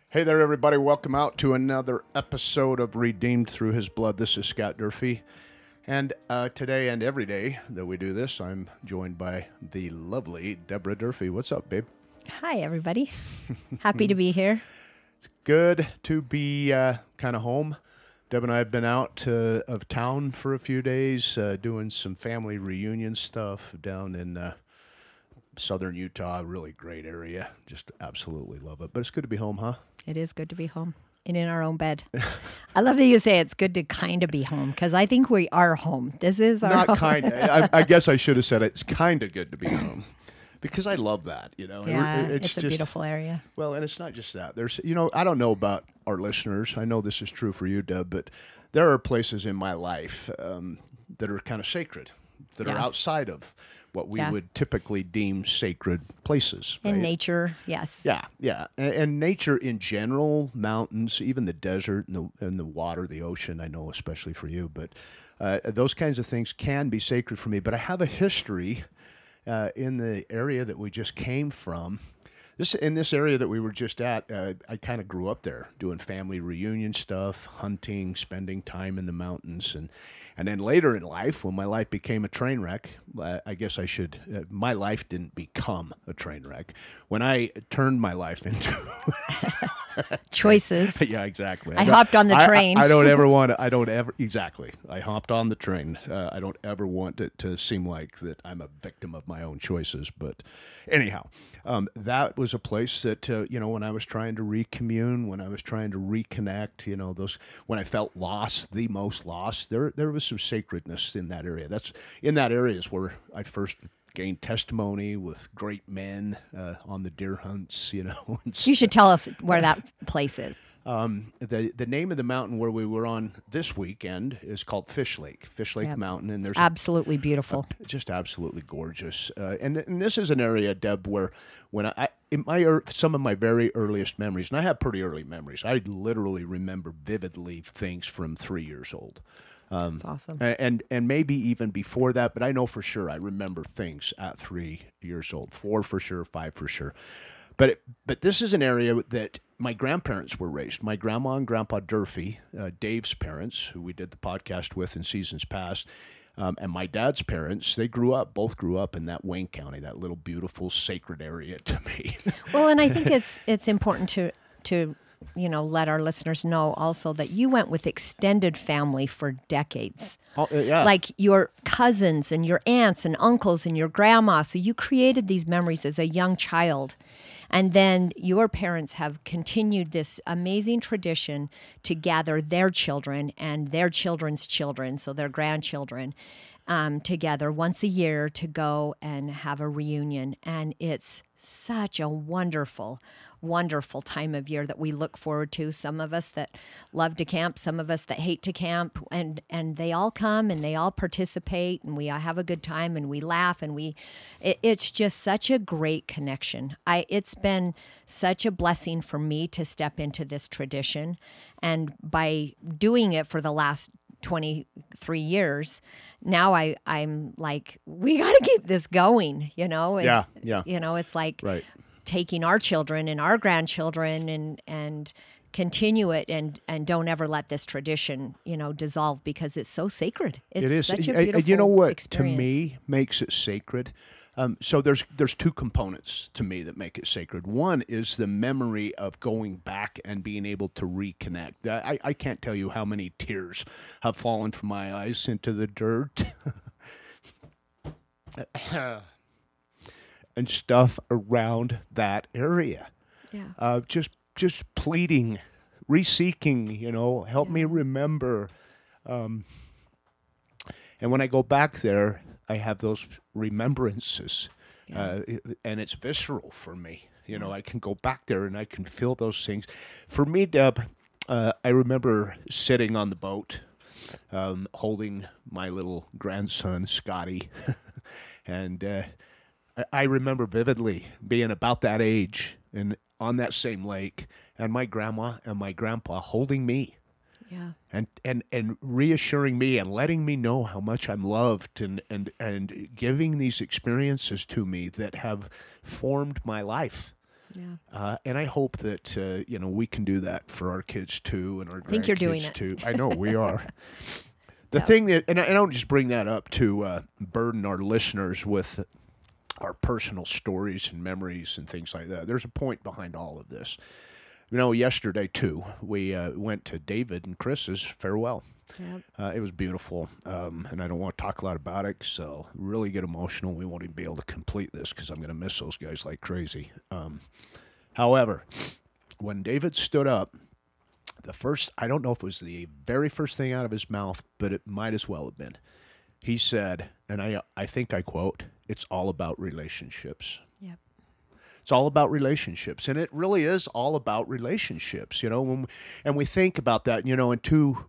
Hey there, everybody. Welcome out to another episode of Redeemed Through His Blood. This is Scott Durfee. And today and every day that we do this, I'm joined by the lovely Deborah Durfee. What's up, babe? Hi, everybody. Happy to be here. It's good to be kind of home. Deb and I have been out of town for a few days, doing some family reunion stuff down in southern Utah. Really great area. Just absolutely love it. But it's good to be home, huh? It is good to be home and in our own bed. I love that you say it's good to kind of be home because I think we are home. This is our Not home. kind of. I guess I should have said it's kind of good to be home because I love that. Yeah, it's a just, beautiful area. Well, and it's not just that. There's, I don't know about our listeners. I know this is true for you, Deb, but there are places in my life that are kind of sacred, that are outside of what we would typically deem sacred places. In right? nature, yes. Yeah. And nature in general, mountains, even the desert and the water, the ocean, I know especially for you, but those kinds of things can be sacred for me. But I have a history in the area that we just came from. In this area that we were just at, I kind of grew up there doing family reunion stuff, hunting, spending time in the mountains. And then later in life, when my life became a train wreck, I guess I should, my life didn't become a train wreck. When I turned my life into choices. Yeah, exactly. I hopped on the train. I don't ever, exactly. I hopped on the train. I don't ever want it to seem like that I'm a victim of my own choices. But anyhow, that was a place that, when I was trying to recommune, when I was trying to reconnect, when I felt lost, the most lost, there was some sacredness in that area. In that area is where I first gained testimony with great men on the deer hunts, You should tell us where that place is. The name of the mountain where we were on this weekend is called Fish Lake Mountain, and there's absolutely beautiful, just absolutely gorgeous. And this is an area, Deb, where when some of my very earliest memories, and I have pretty early memories, I literally remember vividly things from 3 years old. That's awesome. And maybe even before that, but I know for sure I remember things at 3 years old, 4 for sure, 5 for sure. But this is an area that my grandparents were raised. My grandma and grandpa Durfee, Dave's parents, who we did the podcast with in seasons past, and my dad's parents, both grew up in that Wayne County, that little beautiful sacred area to me. Well, and I think it's important to let our listeners know also that you went with extended family for decades. Yeah. Like your cousins and your aunts and uncles and your grandma. So you created these memories as a young child. And then your parents have continued this amazing tradition to gather their children and their children's children, so their grandchildren, together once a year to go and have a reunion. And it's such a wonderful time of year that we look forward to. Some of us that love to camp, some of us that hate to camp, and they all come and they all participate, and we have a good time and we laugh, and it's just such a great connection. It's been such a blessing for me to step into this tradition, and by doing it for the last 23 years, now I'm like, we got to keep this going, Yeah. It's like Right. taking our children and our grandchildren and continue it and don't ever let this tradition, dissolve because it's so sacred. It is such a beautiful you know what experience. to me makes it sacred. So there's two components to me that make it sacred. One is the memory of going back and being able to reconnect. I can't tell you how many tears have fallen from my eyes into the dirt and stuff around that area. Yeah. Just pleading, reseeking, help me remember. And when I go back there, I have those remembrances, and it's visceral for me. I can go back there and I can feel those things. For me, Deb, I remember sitting on the boat, holding my little grandson, Scotty, and I remember vividly being about that age and on that same lake, and my grandma and my grandpa holding me. Yeah. And reassuring me and letting me know how much I'm loved and giving these experiences to me that have formed my life. And I hope that we can do that for our kids too, and our grandkids think you're doing it. too. I know we are. The thing that, and I don't just bring that up to burden our listeners with our personal stories and memories and things like that. There's a point behind all of this. Yesterday too, we went to David and Chris's farewell. Yep. It was beautiful, and I don't want to talk a lot about it, so really get emotional. We won't even be able to complete this because I'm going to miss those guys like crazy. However, when David stood up, I don't know if it was the very first thing out of his mouth, but it might as well have been. He said, and I think I quote, "It's all about relationships." Yep. It's all about relationships, and it really is all about relationships. And we think about that, and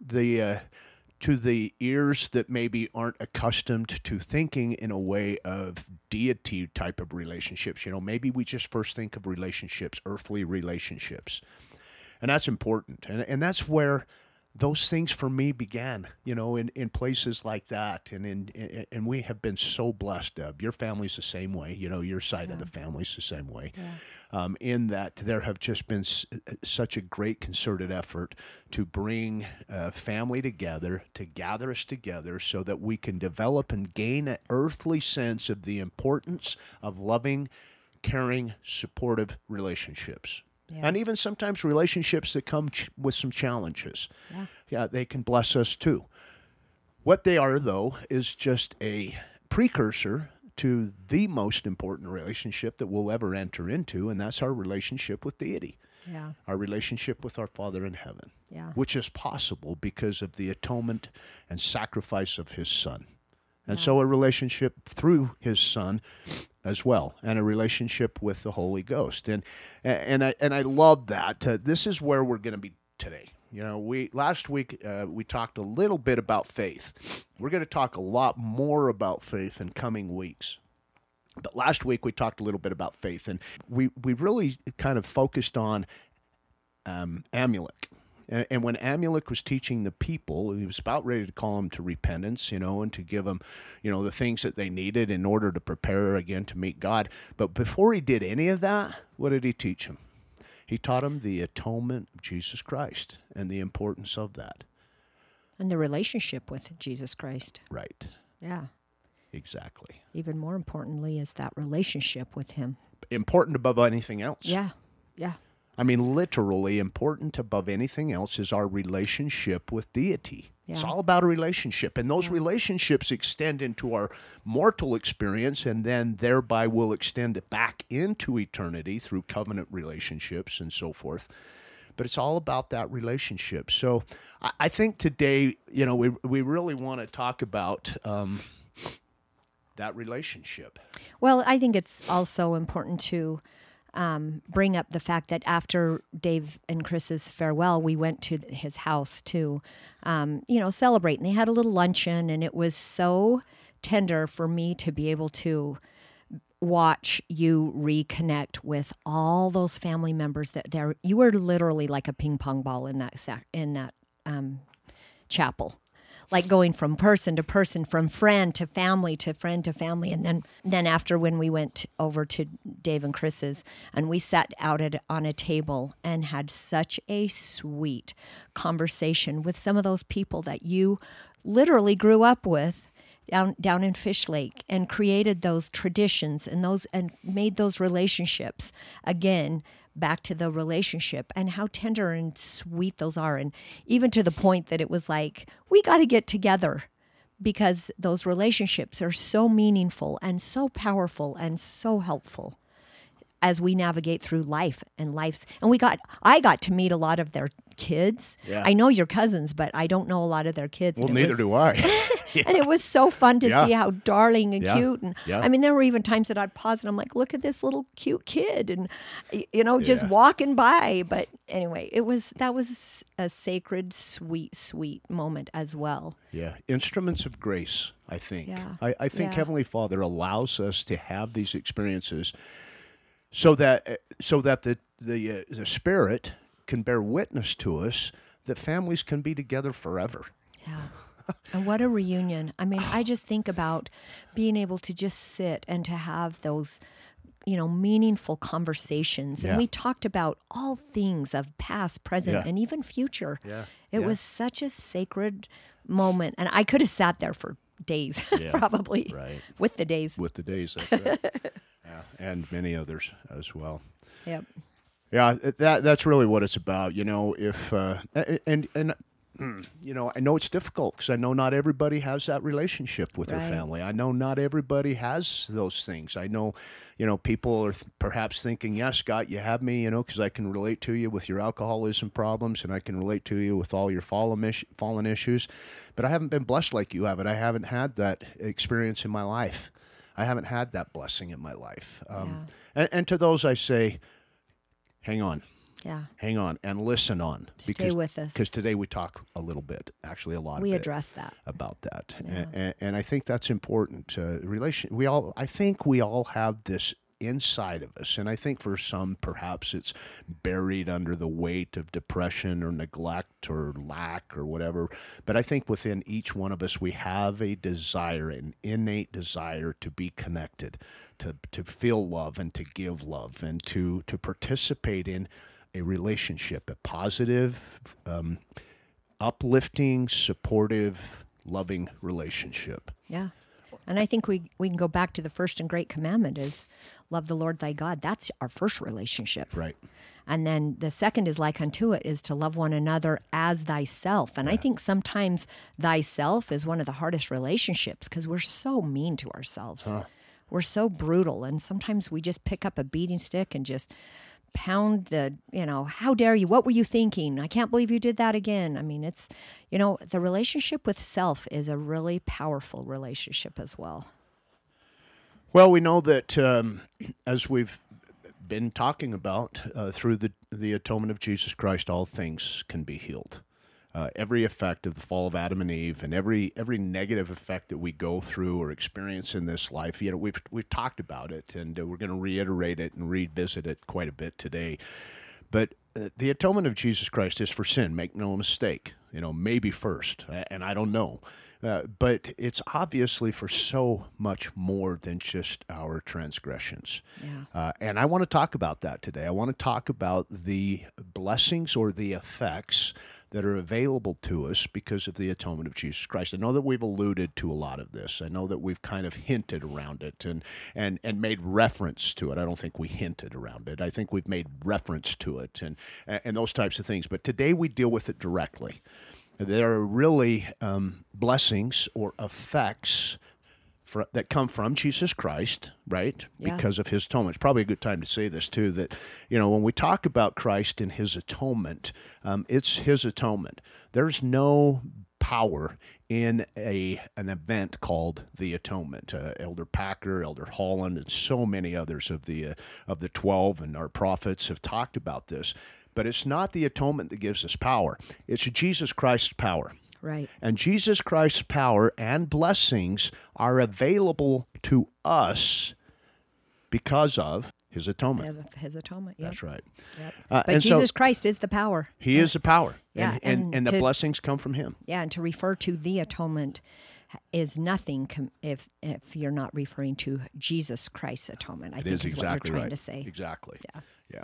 to the ears that maybe aren't accustomed to thinking in a way of deity type of relationships. Maybe we just first think of relationships, earthly relationships, and that's important, and that's where those things for me began, in places like that. And we have been so blessed, Deb. Your family's the same way, your side of the family's the same way, in that there have just been such a great concerted effort to bring family together, to gather us together so that we can develop and gain an earthly sense of the importance of loving, caring, supportive relationships. Yeah. And even sometimes relationships that come with some challenges. Yeah, they can bless us too. What they are, though, is just a precursor to the most important relationship that we'll ever enter into, and that's our relationship with deity. Yeah. Our relationship with our Father in heaven, which is possible because of the atonement and sacrifice of his Son. And so a relationship through his Son as well, and a relationship with the Holy Ghost. And I love that. This is where we're going to be today. Last week we talked a little bit about faith. We're going to talk a lot more about faith in coming weeks. But last week we talked a little bit about faith, and we really kind of focused on Amulek. And when Amulek was teaching the people, he was about ready to call them to repentance, and to give them, the things that they needed in order to prepare again to meet God. But before he did any of that, what did he teach them? He taught them the atonement of Jesus Christ and the importance of that. And the relationship with Jesus Christ. Right. Yeah. Exactly. Even more importantly is that relationship with him. Important above anything else. Yeah. Yeah. I mean, literally important above anything else is our relationship with deity. Yeah. It's all about a relationship. And those relationships extend into our mortal experience, and then thereby will extend it back into eternity through covenant relationships and so forth. But it's all about that relationship. So I think today, we really want to talk about that relationship. Well, I think it's also important to bring up the fact that after Dave and Chris's farewell, we went to his house to, celebrate. And they had a little luncheon, and it was so tender for me to be able to watch you reconnect with all those family members you were literally like a ping pong ball in that chapel. Like going from person to person, from friend to family to friend to family. And then after, when we went over to Dave and Chris's, and we sat out on a table and had such a sweet conversation with some of those people that you literally grew up with down in Fish Lake, and created those traditions and made those relationships again back to the relationship, and how tender and sweet those are. And even to the point that it was like, we got to get together, because those relationships are so meaningful and so powerful and so helpful as we navigate through life and lives. And I got to meet a lot of their kids. Yeah. I know your cousins, but I don't know a lot of their kids. Well, neither do I. Yeah. And it was so fun to see how darling and cute. And I mean, there were even times that I'd pause and I'm like, look at this little cute kid, and just walking by. But anyway, that was a sacred, sweet, sweet moment as well. Yeah, instruments of grace, I think. Yeah. I think Heavenly Father allows us to have these experiences so that the Spirit can bear witness to us that families can be together forever. Yeah. And what a reunion. I mean, I just think about being able to just sit and to have those meaningful conversations. And Yeah. we talked about all things of past, present, Yeah. and even future. Yeah. It Yeah. was such a sacred moment. And I could have sat there for days, Yeah. probably, Right. with the days. With the days, that's right. Yeah, and many others as well. Yep. Yeah, that's really what it's about. If and I know it's difficult because I know not everybody has that relationship with their Right. family. I know not everybody has those things. I know, people are perhaps thinking, yes, Scott, you have me, because I can relate to you with your alcoholism problems and I can relate to you with all your fallen issues. But I haven't been blessed like you have, and I haven't had that experience in my life. I haven't had that blessing in my life. And to those I say, hang on. Yeah. Hang on and listen on. Stay with us. Because today we talk a little bit, actually a lot We of it address that. about that. Yeah. And I think that's important. I think we all have this inside of us. And I think for some, perhaps it's buried under the weight of depression or neglect or lack or whatever. But I think within each one of us, we have a desire, an innate desire to be connected, to feel love and to give love and to participate in a relationship, a positive, uplifting, supportive, loving relationship. Yeah. And I think we can go back to the first and great commandment is love the Lord thy God. That's our first relationship. Right. And then the second is like unto it is to love one another as thyself. And I think sometimes thyself is one of the hardest relationships because we're so mean to ourselves. We're so brutal. And sometimes we just pick up a beating stick and just pound how dare you? What were you thinking? I can't believe you did that again. I mean, it's, the relationship with self is a really powerful relationship as well. Well, we know that as we've been talking about through the atonement of Jesus Christ, all things can be healed. Every effect of the fall of Adam and Eve, and every negative effect that we go through or experience in this life, we've talked about it, and we're going to reiterate it and revisit it quite a bit today. But the atonement of Jesus Christ is for sin. Make no mistake. Maybe first, and I don't know. But it's obviously for so much more than just our transgressions. Yeah. And I want to talk about that today. I want to talk about the blessings or the effects that are available to us because of the atonement of Jesus Christ. I know that we've alluded to a lot of this. I know that we've kind of hinted around it and made reference to it. I don't think we hinted around it. I think we've made reference to it and those types of things. But today we deal with it directly. There are really blessings or effects that come from Jesus Christ, right? Yeah. Because of his atonement. It's probably a good time to say this too, that, when we talk about Christ and his atonement, it's his atonement. There's no power in an event called the atonement. Elder Packer, Elder Holland, and so many others of the 12 and our prophets have talked about this. But it's not the atonement that gives us power. It's Jesus Christ's power. Right. And Jesus Christ's power and blessings are available to us because of his atonement. His atonement, yeah. That's right. Yep. And But Jesus Christ is the power. He is the power. Yeah, And and the to- blessings come from him. Yeah, and to refer to the atonement is nothing if you're not referring to Jesus Christ's atonement. I It think is is what you're exactly trying right. to say. Exactly. Yeah.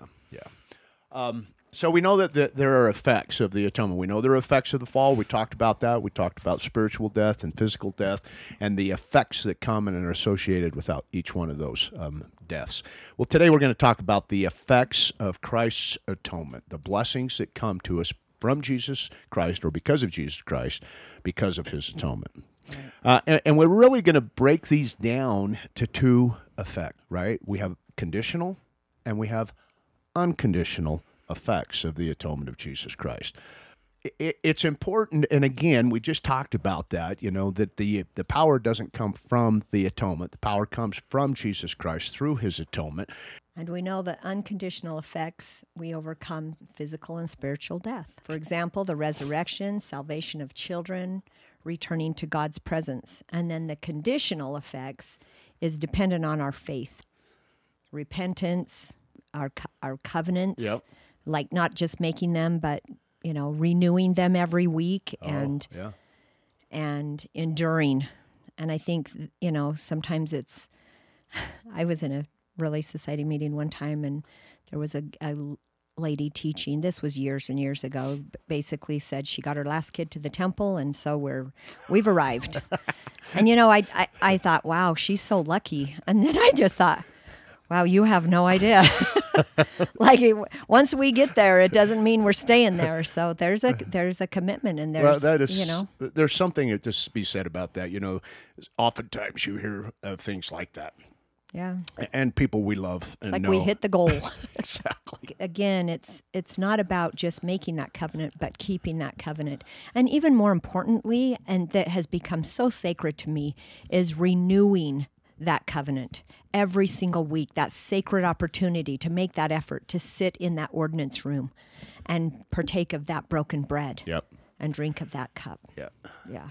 Yeah. So we know that there are effects of the atonement. We know there are effects of the fall. We talked about that. We talked about spiritual death and physical death and the effects that come and are associated with each one of those deaths. Well, today we're going to talk about the effects of Christ's atonement, the blessings that come to us from Jesus Christ or because of Jesus Christ, because of his atonement. And we're really going to break these down to two effects, right? We have conditional and we have unconditional effects of the atonement of Jesus Christ. It's important, and again, we just talked about that, that the power doesn't come from the atonement. The power comes from Jesus Christ through his atonement. And we know that unconditional effects, we overcome physical and spiritual death. For example, the resurrection, salvation of children, returning to God's presence. And then the conditional effects is dependent on our faith, repentance, our covenants, Yep. like not just making them, but renewing them every week and enduring. And I think sometimes it's. I was in Relay Society meeting one time, and there was a lady teaching. This was years and years ago. Basically said she got her last kid to the temple, and so we've arrived. And I thought, wow, she's so lucky. And then I just thought, wow, you have no idea. Like once we get there, it doesn't mean we're staying there. So there's a commitment, and there's there's something to be said about that. Oftentimes you hear things like that. Yeah. And people we love and it's like know. We hit the goal. Exactly. Again, it's not about just making that covenant, but keeping that covenant. And even more importantly, and that has become so sacred to me, is renewing that covenant every single week, that sacred opportunity to make that effort to sit in that ordinance room and partake of that broken bread. Yep. And drink of that cup. Yep. Yeah.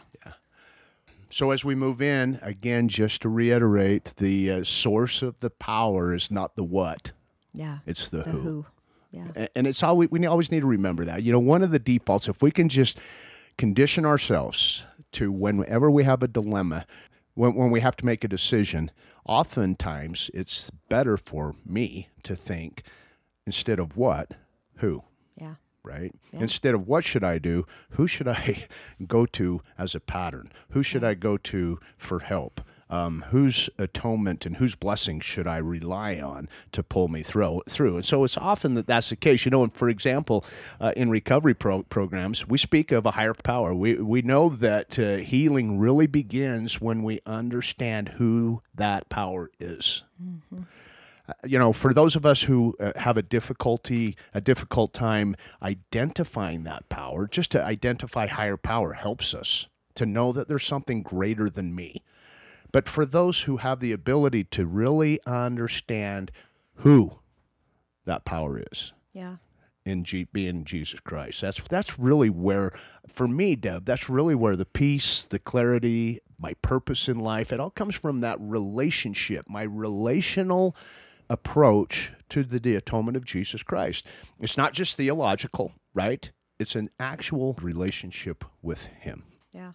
So as we move in, again, just to reiterate, the source of the power is not the what. Yeah. It's the who. Yeah. And it's all we always need to remember that. One of the defaults, if we can just condition ourselves to whenever we have a dilemma, when we have to make a decision, oftentimes it's better for me to think instead of what, who. Yeah. Right? Yeah. Instead of what should I do, who should I go to as a pattern? Who should I go to for help? Whose atonement and whose blessing should I rely on to pull me through? And so it's often that's the case. And for example, in recovery programs, we speak of a higher power. We know that healing really begins when we understand who that power is. Mm-hmm. For those of us who have a difficult time identifying that power, just to identify higher power helps us to know that there's something greater than me. But for those who have the ability to really understand who that power is, yeah, being Jesus Christ, that's really where, for me, Deb, that's really where the peace, the clarity, my purpose in life, it all comes from that relationship, my relational approach to the atonement of Jesus Christ. It's not just theological, right? It's an actual relationship with Him. Yeah.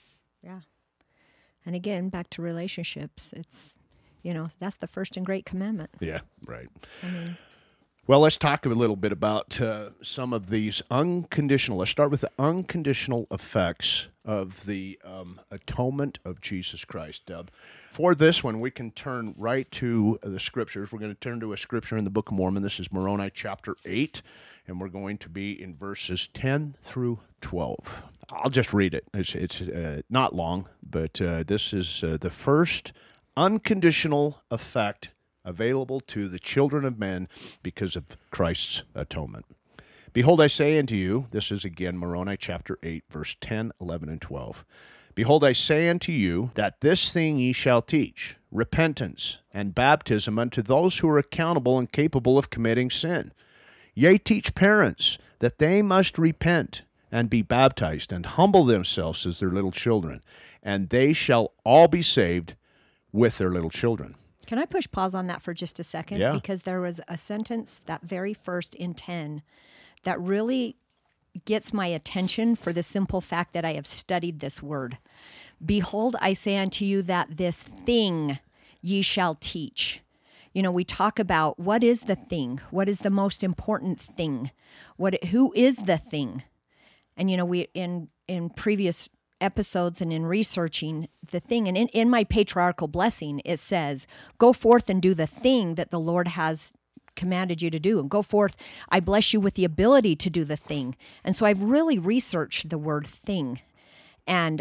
And again, back to relationships, it's, that's the first and great commandment. Yeah, right. Well, let's talk a little bit about some of these unconditional. Let's start with the unconditional effects of the atonement of Jesus Christ, Deb. For this one, we can turn right to the Scriptures. We're going to turn to a Scripture in the Book of Mormon. This is Moroni chapter 8, and we're going to be in verses 10 through 12. I'll just read it. It's not long, but this is the first unconditional effect available to the children of men because of Christ's atonement. Behold, I say unto you, this is again Moroni chapter 8, verse 10, 11, and 12. Behold, I say unto you that this thing ye shall teach, repentance and baptism unto those who are accountable and capable of committing sin. Yea, teach parents that they must repent and be baptized and humble themselves as their little children, and they shall all be saved with their little children. Can I push pause on that for just a second? Yeah. Because there was a sentence, that very first in 10, that really gets my attention for the simple fact that I have studied this word. Behold, I say unto you that this thing ye shall teach. We talk about what is the thing? What is the most important thing? Who is the thing? And, we in previous episodes and in researching the thing, and in my patriarchal blessing, it says, go forth and do the thing that the Lord has commanded you to do, and go forth. I bless you with the ability to do the thing. And so I've really researched the word thing. And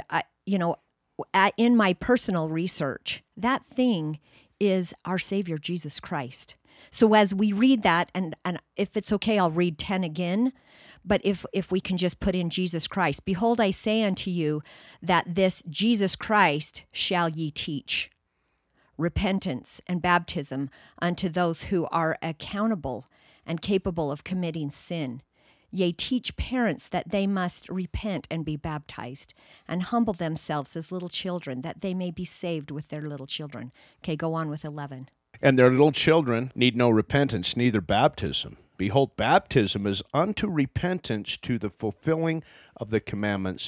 in my personal research, that thing is our Savior, Jesus Christ. So as we read that, and if it's okay, I'll read 10 again, but if we can just put in Jesus Christ. Behold, I say unto you that this Jesus Christ shall ye teach, repentance and baptism unto those who are accountable and capable of committing sin. Yea, teach parents that they must repent and be baptized and humble themselves as little children, that they may be saved with their little children. Okay, go on with 11. And their little children need no repentance, neither baptism. Behold, baptism is unto repentance to the fulfilling of the commandments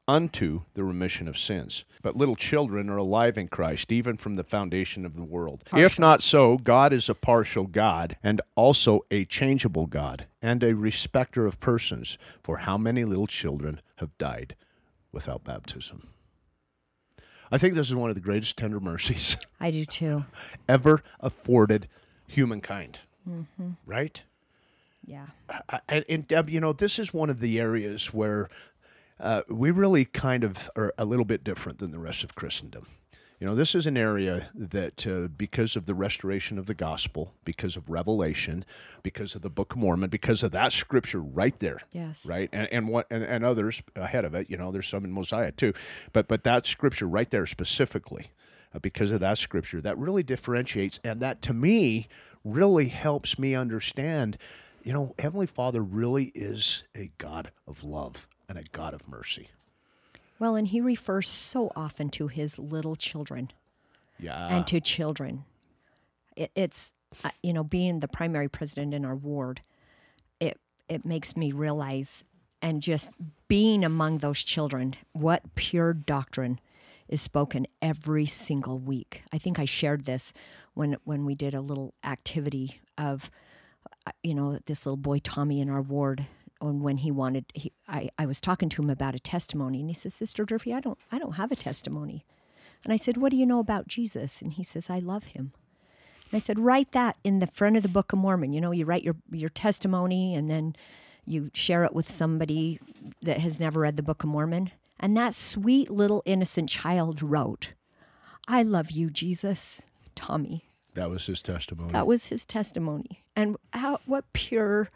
unto the remission of sins. But little children are alive in Christ, even from the foundation of the world. If not so, God is a partial God, and also a changeable God, and a respecter of persons. For how many little children have died without baptism? I think this is one of the greatest tender mercies I do too. ever afforded humankind. Right? Yeah. And Deb, this is one of the areas where we really kind of are a little bit different than the rest of Christendom. This is an area that because of the restoration of the gospel, because of Revelation, because of the Book of Mormon, because of that scripture right there, Yes. right, and others ahead of it, there's some in Mosiah too, but that scripture right there specifically, because of that scripture, that really differentiates, and that to me really helps me understand, Heavenly Father really is a God of love and a God of mercy. Well, and he refers so often to his little children. Yeah. And to children. It's, being the primary president in our ward, it makes me realize, and just being among those children, what pure doctrine is spoken every single week. I think I shared this when we did a little activity of, this little boy Tommy in our ward. And when I was talking to him about a testimony, and he says, Sister Durfee, I don't have a testimony. And I said, what do you know about Jesus? And he says, I love him. And I said, write that in the front of the Book of Mormon. You write your testimony, and then you share it with somebody that has never read the Book of Mormon. And that sweet little innocent child wrote, I love you, Jesus, Tommy. That was his testimony. That was his testimony. And what pure,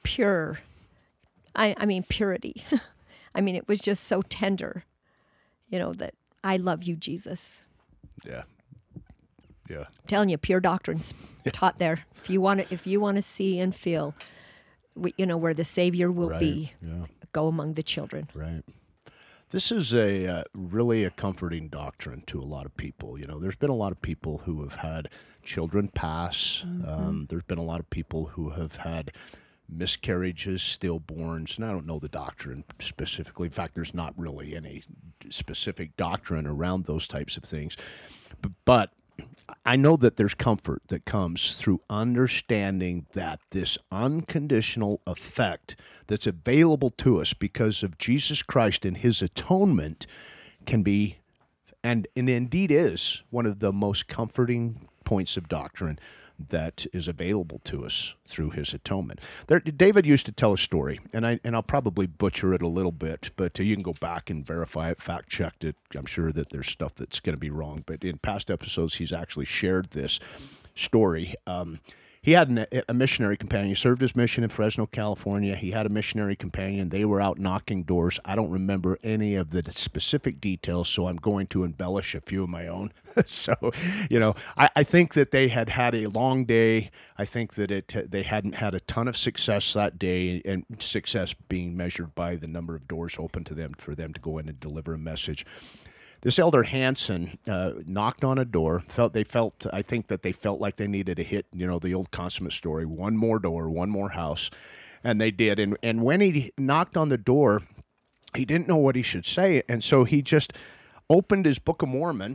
purity. It was just so tender, that I love you, Jesus. Yeah. Yeah. I'm telling you, pure doctrine's taught there. If you want to see and feel, where the Savior will be, go among the children. Right. This is really a comforting doctrine to a lot of people. There's been a lot of people who have had children pass. There's been a lot of people who have had miscarriages, stillborns, and I don't know the doctrine specifically. In fact, there's not really any specific doctrine around those types of things. But I know that there's comfort that comes through understanding that this unconditional effect that's available to us because of Jesus Christ and his atonement can be, and indeed is, one of the most comforting points of doctrine that is available to us through his atonement. David used to tell a story, and I'll probably butcher it a little bit, but you can go back and verify it, fact checked it. I'm sure that there's stuff that's going to be wrong, but in past episodes, he's actually shared this story. He had a missionary companion. He served his mission in Fresno, California. He had a missionary companion. They were out knocking doors. I don't remember any of the specific details, so I'm going to embellish a few of my own. So, I think that they had a long day. I think that they hadn't had a ton of success that day, and success being measured by the number of doors open to them for them to go in and deliver a message. This Elder Hansen knocked on a door. I think that they felt like they needed to hit, the old consummate story, one more door, one more house, and they did. And when he knocked on the door, he didn't know what he should say, and so he just opened his Book of Mormon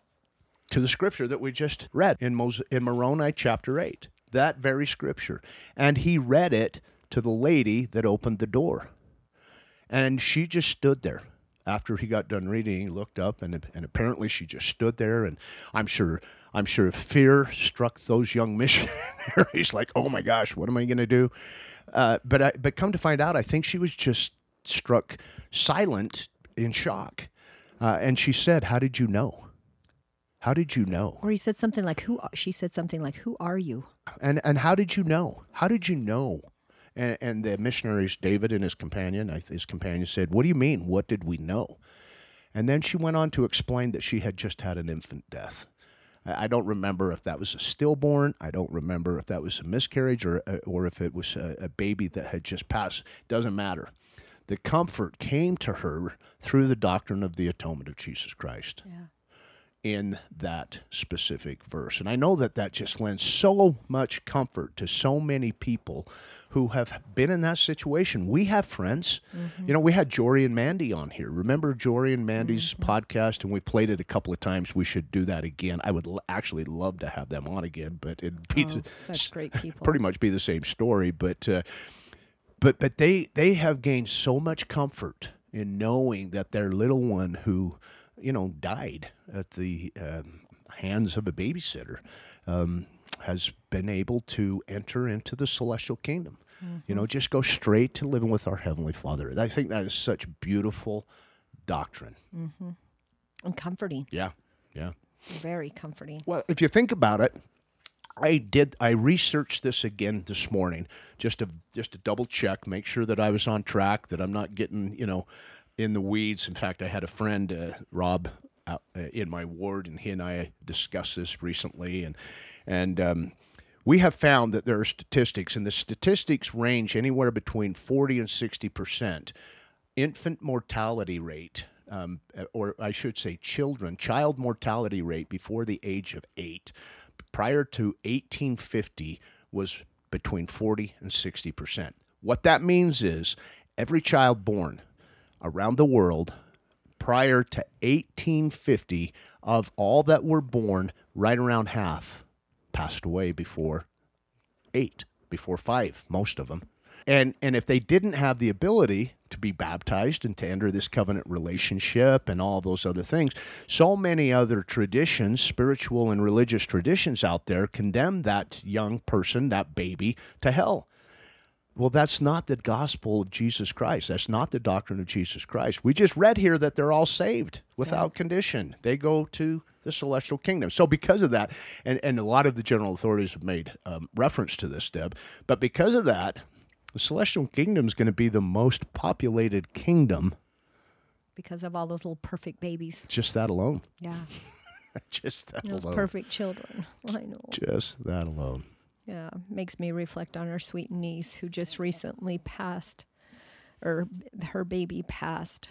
to the scripture that we just read in Moroni chapter 8, that very scripture, and he read it to the lady that opened the door, and she just stood there. After he got done reading, he looked up, and apparently she just stood there. And I'm sure fear struck those young missionaries. Like, oh my gosh, what am I going to do? But come to find out, I think she was just struck silent in shock. And she said, "How did you know? How did you know?" Or he said something like, She said something like, "Who are you?" And how did you know? How did you know? And the missionaries, David and his companion said, "What do you mean? What did we know?" And then she went on to explain that she had just had an infant death. I don't remember if that was a stillborn. I don't remember if that was a miscarriage or if it was a baby that had just passed. Doesn't matter. The comfort came to her through the doctrine of the atonement of Jesus Christ. Yeah. in that specific verse. And I know that that just lends so much comfort to so many people who have been in that situation. We have friends. You know, we had Jory and Mandy on here. Remember Jory and Mandy's podcast? And we played it a couple of times. We should do that again. I would actually love to have them on again, but it'd be such great people. pretty much be the same story. But they have gained so much comfort in knowing that their little one who, you know, died at the hands of a babysitter has been able to enter into the celestial kingdom. You know, just go straight to living with our Heavenly Father. I think that is such beautiful doctrine. And comforting. Yeah, yeah. Very comforting. Well, if you think about it, I researched this again this morning just to double check, make sure that I was on track, that I'm not getting, you know, in the weeds. In fact, I had a friend, Rob, out, in my ward, and he and I discussed this recently, and we have found that there are statistics, and the statistics range anywhere between 40 and 60% infant mortality rate, or I should say child mortality rate before the age of 8. Prior to 1850 was between 40 and 60%. What that means is every child born around the world prior to 1850, of all that were born, right around half passed away before 8, before 5, most of them. And if they didn't have the ability to be baptized and to enter this covenant relationship and all those other things, so many other traditions, spiritual and religious traditions out there, condemn that young person, that baby, to hell. Well, that's not the gospel of Jesus Christ. That's not the doctrine of Jesus Christ. We just read here that they're all saved without condition. They go to the celestial kingdom. So because of that, and a lot of the general authorities have made reference to this, Deb, but because of that, the celestial kingdom is going to be the most populated kingdom. Because of all those little perfect babies. Just that alone. Yeah. Just that Those alone. perfect children. I know. Just that alone. Yeah. Makes me reflect on our sweet niece who just recently passed, or her baby passed.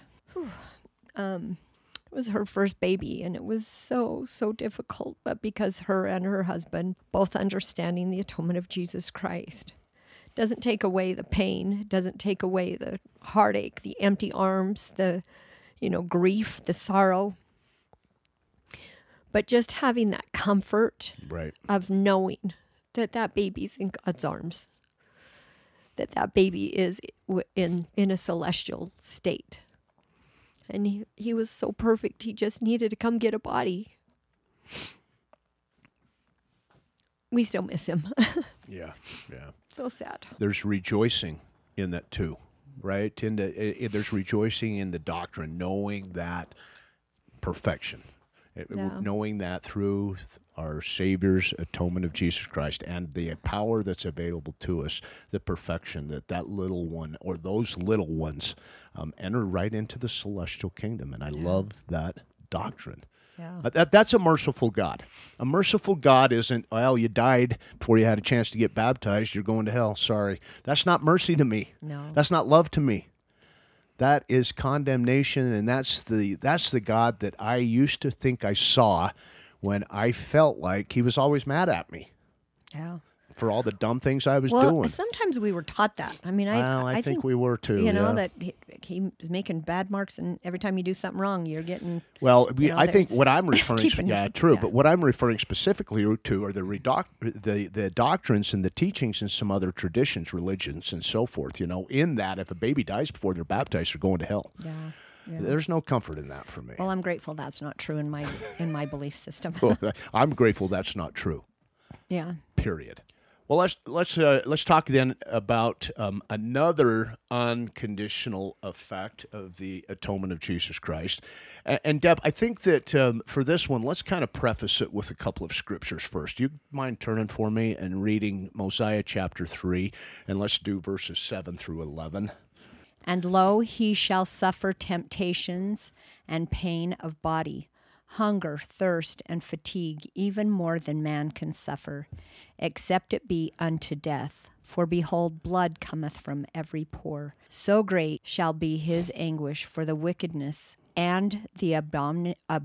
It was her first baby, and it was so, so difficult. But because her and her husband, both understanding the atonement of Jesus Christ, doesn't take away the pain, doesn't take away the heartache, the empty arms, the, grief, the sorrow. But just having that comfort of knowing that that baby's in God's arms, that baby is in a celestial state. And he was so perfect, he just needed to come get a body. We still miss him. Yeah. So sad. There's rejoicing in that too, right? There's rejoicing in the doctrine, knowing that perfection, knowing that through our Savior's atonement of Jesus Christ and the power that's available to us, the perfection that little one or those little ones enter right into the celestial kingdom. And I love that doctrine. Yeah. That's a merciful God. A merciful God isn't, well, you died before you had a chance to get baptized, you're going to hell. Sorry. That's not mercy to me. No. That's not love to me. That is condemnation, and that's the God that I used to think I saw when I felt like he was always mad at me. Yeah. For all the dumb things I was well, doing. Sometimes we were taught that. I mean, I think we were too. That he was making bad marks, and every time you do something wrong, you're getting. Well, I think what I'm referring to, true. Yeah. But what I'm referring specifically to are the doctrines and the teachings in some other traditions, religions, and so forth. In that, if a baby dies before they're baptized, they're going to hell. Yeah. There's no comfort in that for me. Well, I'm grateful that's not true in my belief system. Well, I'm grateful that's not true. Yeah. Period. Well, let's talk then about another unconditional effect of the atonement of Jesus Christ. And Deb, I think that for this one, let's kind of preface it with a couple of scriptures first. You mind turning for me and reading Mosiah chapter 3, and let's do verses 7 through 11. And lo, he shall suffer temptations and pain of body, hunger, thirst, and fatigue, even more than man can suffer, except it be unto death. For behold, blood cometh from every pore. So great shall be his anguish for the wickedness and the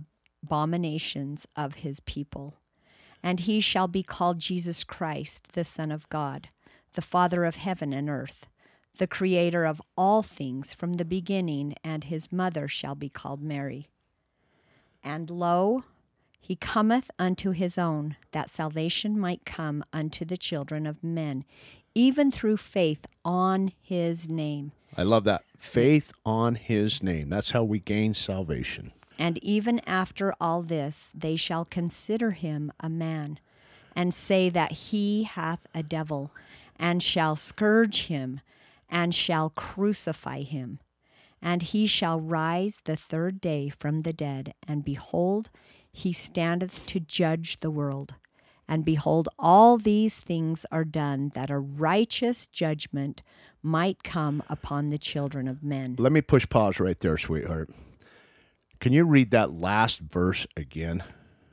abominations of his people. And he shall be called Jesus Christ, the Son of God, the Father of heaven and earth, the Creator of all things from the beginning, and his mother shall be called Mary. And lo, he cometh unto his own, that salvation might come unto the children of men, even through faith on his name. I love that. Faith on his name. That's how we gain salvation. And even after all this, they shall consider him a man, and say that he hath a devil, and shall scourge him, and shall crucify him. And he shall rise the third day from the dead, and behold, he standeth to judge the world. And behold, all these things are done, that a righteous judgment might come upon the children of men. Let me push pause right there, sweetheart. Can you read that last verse again?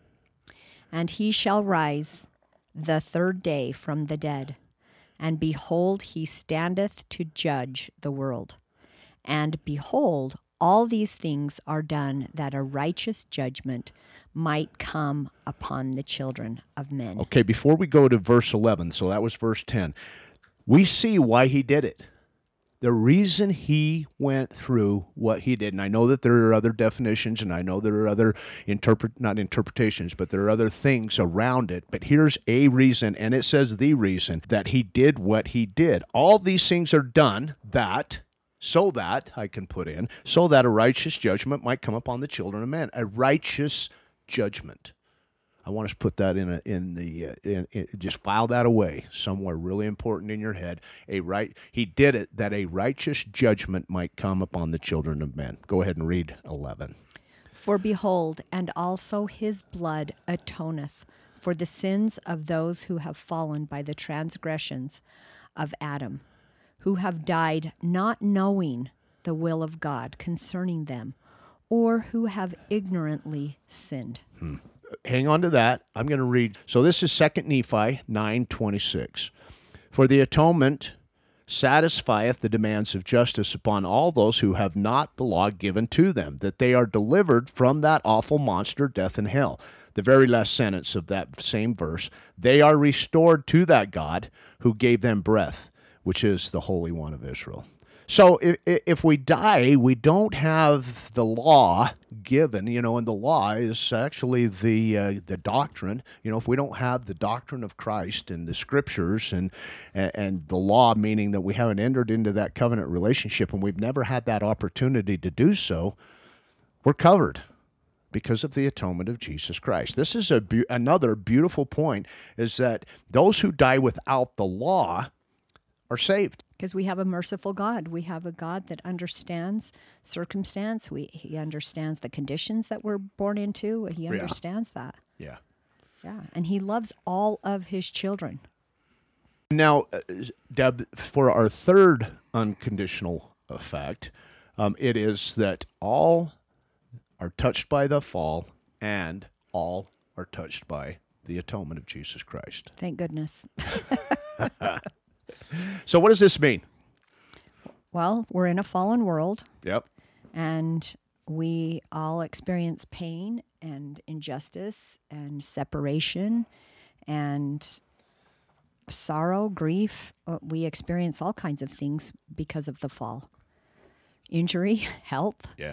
And he shall rise the third day from the dead, and behold, he standeth to judge the world. And behold, all these things are done, that a righteous judgment might come upon the children of men. Okay, before we go to verse 11, so that was verse 10, we see why he did it. The reason he went through what he did, and I know that there are other definitions, and I know there are other not interpretations, but there are other things around it. But here's a reason, and it says the reason that he did what he did. All these things are done so that I can put in, so that a righteous judgment might come upon the children of men. A righteous judgment. I want us to put that just file that away somewhere really important in your head. He did it that a righteous judgment might come upon the children of men. Go ahead and read 11. For behold, and also his blood atoneth for the sins of those who have fallen by the transgressions of Adam, who have died not knowing the will of God concerning them, or who have ignorantly sinned. Hang on to that. I'm going to read. So this is 2 Nephi 9:26. For the atonement satisfieth the demands of justice upon all those who have not the law given to them, that they are delivered from that awful monster, death and hell. The very last sentence of that same verse, they are restored to that God who gave them breath, which is the Holy One of Israel. So if we die, we don't have the law given, and the law is actually the doctrine. If we don't have the doctrine of Christ and the scriptures and the law, meaning that we haven't entered into that covenant relationship and we've never had that opportunity to do so, we're covered because of the atonement of Jesus Christ. This is another beautiful point, is that those who die without the law are saved. Because we have a merciful God. We have a God that understands circumstance. He understands the conditions that we're born into. He understands that. Yeah. Yeah. And he loves all of his children. Now, Deb, for our third unconditional effect, it is that all are touched by the fall and all are touched by the atonement of Jesus Christ. Thank goodness. So what does this mean? Well, we're in a fallen world. Yep. And we all experience pain and injustice and separation and sorrow, grief. We experience all kinds of things because of the fall. Injury, health. Yeah.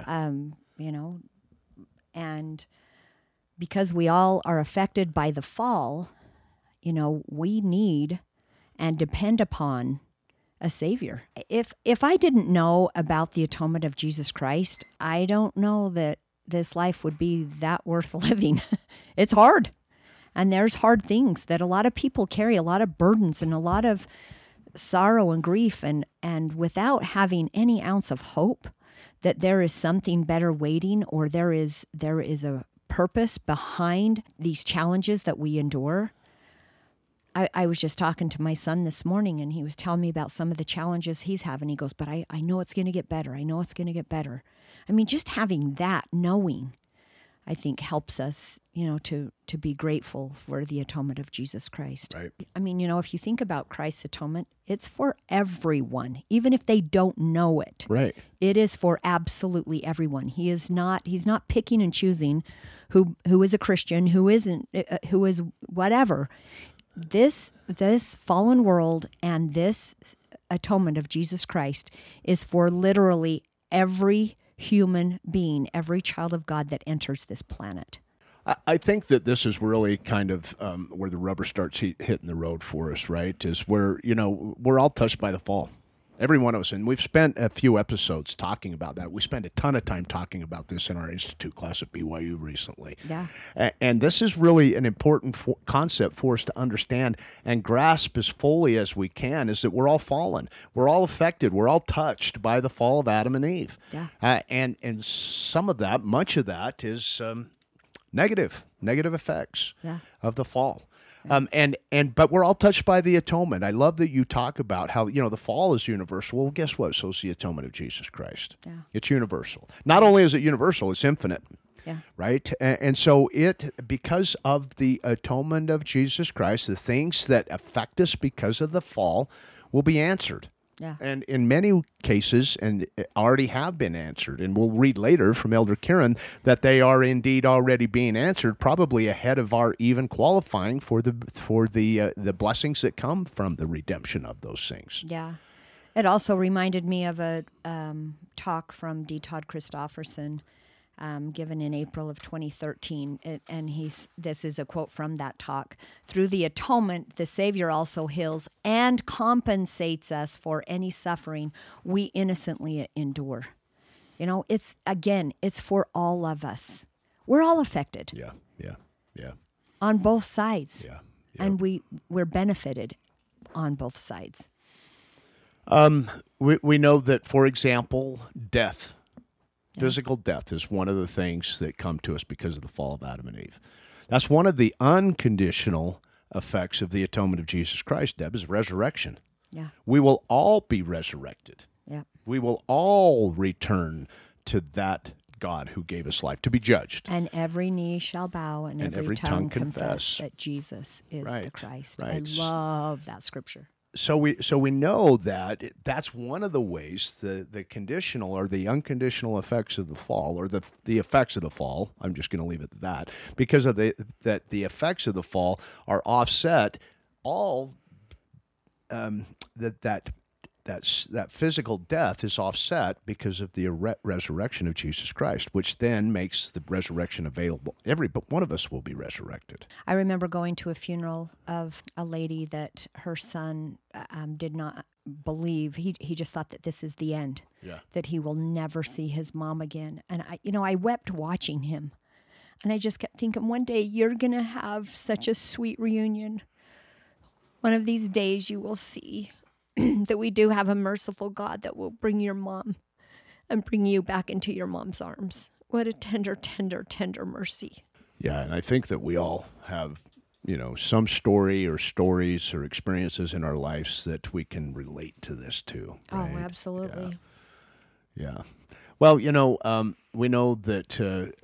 And because we all are affected by the fall, we need and depend upon a Savior. If I didn't know about the atonement of Jesus Christ, I don't know that this life would be that worth living. It's hard. And there's hard things that a lot of people carry, a lot of burdens and a lot of sorrow and grief. And without having any ounce of hope that there is something better waiting, or there is a purpose behind these challenges that we endure. I was just talking to my son this morning, and he was telling me about some of the challenges he's having. He goes, but I know it's going to get better. I know it's going to get better. I mean, just having that knowing, I think helps us, to be grateful for the atonement of Jesus Christ. Right. I mean, if you think about Christ's atonement, it's for everyone, even if they don't know it. Right. It is for absolutely everyone. He's not picking and choosing who is a Christian, who isn't, who is whatever. This fallen world and this atonement of Jesus Christ is for literally every human being, every child of God that enters this planet. I think that this is really kind of where the rubber starts hitting the road for us, right? Is where, we're all touched by the fall. Every one of us. And we've spent a few episodes talking about that. We spent a ton of time talking about this in our Institute class at BYU recently. Yeah. And this is really an important concept for us to understand and grasp as fully as we can, is that we're all fallen. We're all affected. We're all touched by the fall of Adam and Eve. Yeah. And some of that, much of that is negative effects of the fall. But we're all touched by the atonement. I love that you talk about how, the fall is universal. Well, guess what? So is the atonement of Jesus Christ. Yeah. It's universal. Not only is it universal, it's infinite. Yeah. Right? And so because of the atonement of Jesus Christ, the things that affect us because of the fall will be answered. Yeah. And in many cases, and already have been answered, and we'll read later from Elder Karen that they are indeed already being answered, probably ahead of our even qualifying for the blessings that come from the redemption of those things. Yeah. It also reminded me of a talk from D. Todd Christofferson, given in April of 2013, and this is a quote from that talk. Through the atonement, the Savior also heals and compensates us for any suffering we innocently endure. It's for all of us. We're all affected. Yeah. On both sides. Yeah. And we're benefited on both sides. We know that, for example, death. Physical death is one of the things that come to us because of the fall of Adam and Eve. That's one of the unconditional effects of the atonement of Jesus Christ, Deb, is resurrection. Yeah. We will all be resurrected. Yeah. We will all return to that God who gave us life to be judged. And every knee shall bow and every tongue confess that Jesus is the Christ. Right. I love that scripture. So we know that that's one of the ways the conditional or the unconditional effects of the fall, or the effects of the fall. I'm just going to leave it at that, because of the effects of the fall are offset. All that physical death is offset because of the resurrection of Jesus Christ, which then makes the resurrection available. But one of us will be resurrected. I remember going to a funeral of a lady that her son did not believe. He just thought that this is the end, that he will never see his mom again. And I wept watching him. And I just kept thinking, one day you're going to have such a sweet reunion. One of these days you will see that we do have a merciful God that will bring your mom and bring you back into your mom's arms. What a tender, tender, tender mercy. Yeah, and I think that we all have, some story or stories or experiences in our lives that we can relate to this too. Right? Oh, absolutely. Yeah. Well, we know that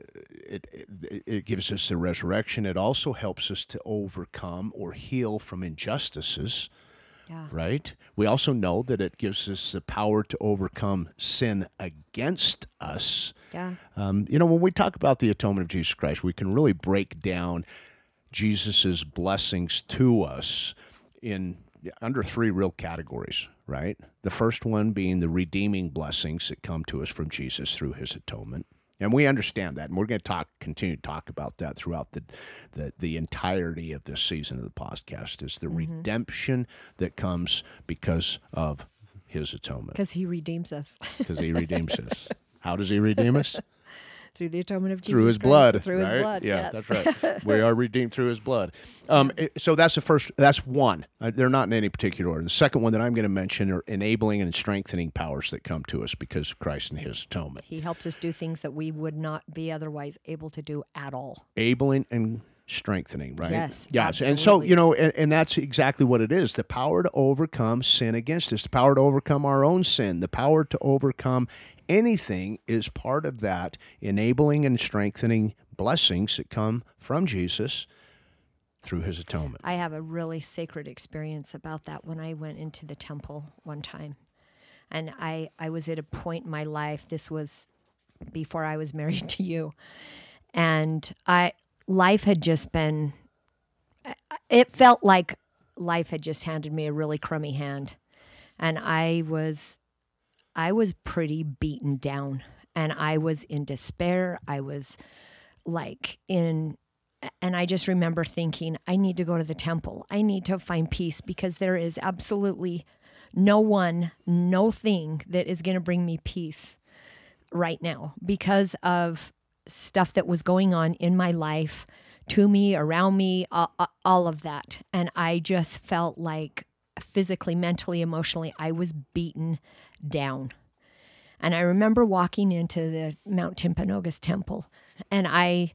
it gives us the resurrection. It also helps us to overcome or heal from injustices. Yeah. Right? We also know that it gives us the power to overcome sin against us. Yeah. When we talk about the atonement of Jesus Christ, we can really break down Jesus's blessings to us in under three real categories, right? The first one being the redeeming blessings that come to us from Jesus through his atonement. And we understand that, and we're going to continue to talk about that throughout the entirety of this season of the podcast, is the redemption that comes because of his atonement. Because he redeems us. Because he redeems us. How does he redeem us? Through the atonement of Jesus through his Christ. blood. Through his blood, Yeah, yes. that's right. We are redeemed through his blood. So that's the first. That's one. They're not in any particular order. The second one that I'm going to mention are enabling and strengthening powers that come to us because of Christ and his atonement. He helps us do things that we would not be otherwise able to do at all. Enabling and strengthening, right? Yes, And so, absolutely. and that's exactly what it is. The power to overcome sin against us, the power to overcome our own sin, the power to overcome anything is part of that enabling and strengthening blessings that come from Jesus through his atonement. I have a really sacred experience about that when I went into the temple one time. And I was at a point in my life, this was before I was married to you, and life had just been, it felt like life had just handed me a really crummy hand. And I was pretty beaten down, and I was in despair. I was and I just remember thinking, I need to go to the temple. I need to find peace, because there is absolutely no thing that is going to bring me peace right now because of stuff that was going on in my life, to me, around me, all of that. And I just felt like physically, mentally, emotionally, I was beaten down. And I remember walking into the Mount Timpanogos temple, and I